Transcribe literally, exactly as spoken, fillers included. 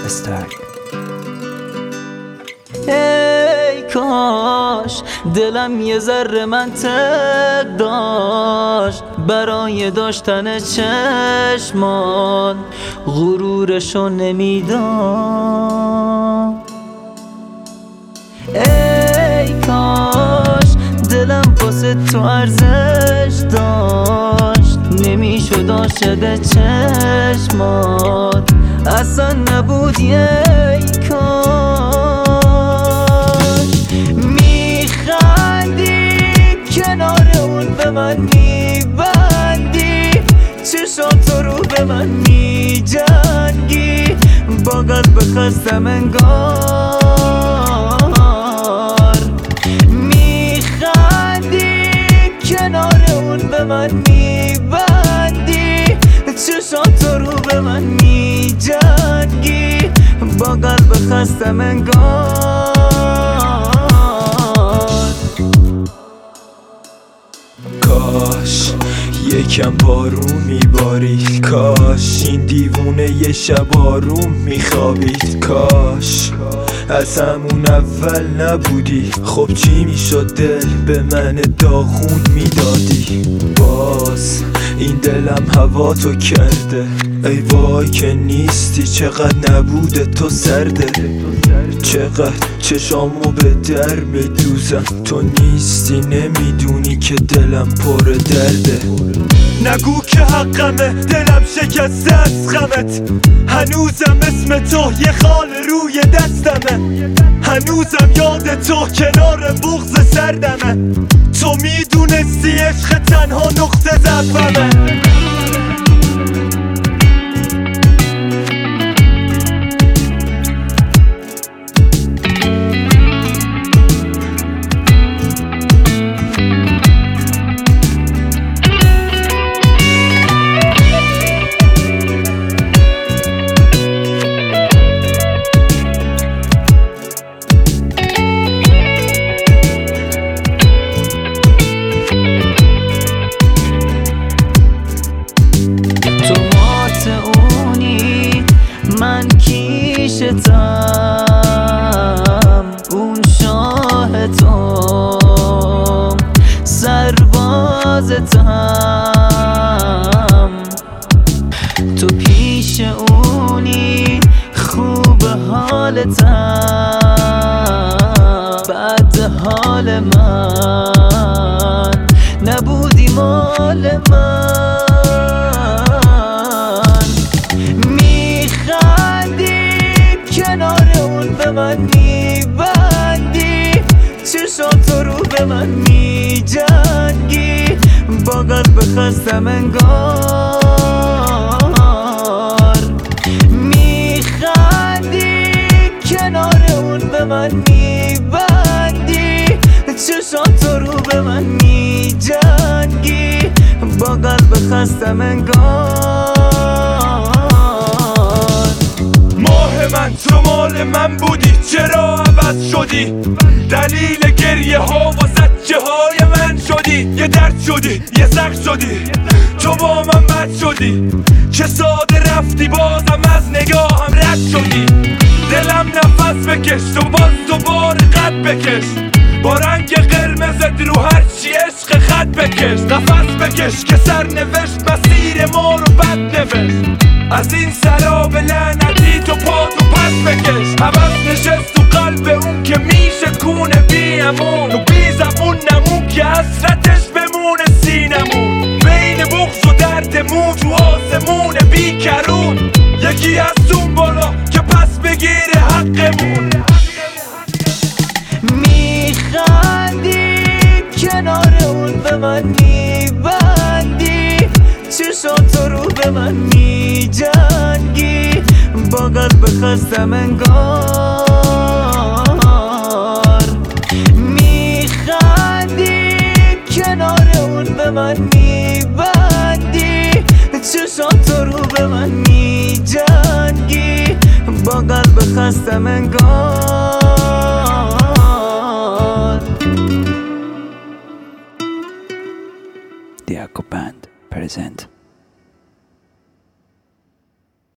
استرک. ای کاش دلم یه ذره منطق داشت برای داشتن چشمان، غرورشو نمیداد. ای کاش دلم واسه تو ارزش داشت، نمیشد عاشق چشمات اصلا نبودی. ای کاش میخندی کنار اون به من میبندی، چشاتو رو به من میجنگی، با قلب خستم انگار. میخندی کنار اون به من میبندی، چشاتو رو به من میجنگی، با قلب خستم انگار. کاش یکم بارون میبارید، کاش این دیوونه یه شب آروم میخوابید، کاش از همون اول نبودی. خب چی میشد دل به من داغون میدادی؟ باز این دلم هوا تو کرده، ای وای که نیستی، چقدر نبوده تو سرده، چقدر چشامو به در بدوزم تو نیستی، نمیدونی که دلم پر درده. نگو که حقمه دلم شکسته از غمت، هنوزم اسم تو یه خال روی دستمه، هنوزم یاد تو کنار بغض سردمه، تو میدونستی عشق تنها نقطه ضعفمه. من کیشتم اون شاه تو، سربازتم تو، پیش اونی خوب حالتم، بعد حال من نبودی مال من. کنار اون به من میبندی، چشاتو رو به من میجنگی، با قلب خستم انگار. میخندی کنار اون به من میبندی، چشاتو رو به من میجنگی، با قلب خستم انگار. من تو مال من بودی، چرا عوض شدی؟ دلیل گریه ها و زجه های من شدی، یه درد شدی، یه زخم شدی، تو با من بد شدی، چه ساده رفتی بازم از نگاهم رد شدی. دلم نفس بکش تو باز دوباره قد بکش، با رنگ قرمزت رو هرچی عشق خط بکش، نفس بکش که سر نوشت مسیر ما رو بد نوشت، از این سراب لعنتی تو پا تو پس بکش. هوس نشست تو قلب اون که میشه کونه بی امون، و بی زبون نمون که حسرتش بمونه سینمون، بین بغض و دردمون تو آسمون بی کرون، یکی از اون بالا که پس بگیره حقمون. میخندی کنار اون به من میبندی، چشاتو رو به من میجنگی، با قلب خستم انگار. میخندی کنار اون به من میبندی، چشاتو رو به من میجنگی، با قلب خستم انگار. Diaco Band present